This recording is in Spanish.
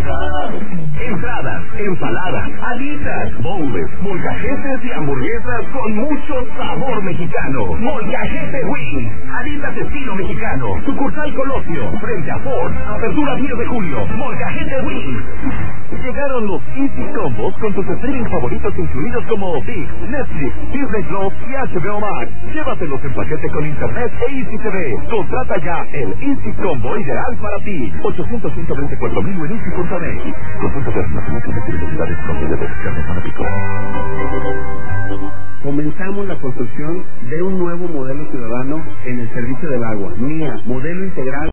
Entradas, ensaladas, alitas, bowls, molcajetes y hamburguesas con mucho sabor mexicano. Molcajete Wings, alitas estilo mexicano. Sucursal Colosio, frente a Ford. Apertura 10 de julio. Molcajete Wings. Llegaron los Easy Combos con tus streaming favoritos incluidos como ViX, Netflix, Disney Plus y HBO Max. Llévatelos en paquete con internet e Easy TV. Contrata ya el Easy Combo ideal para ti. 800-124,000 en Easy.net. Consulta de velocidades con Pico. Comenzamos la construcción de un nuevo modelo ciudadano en el servicio del agua. MIA, modelo integral.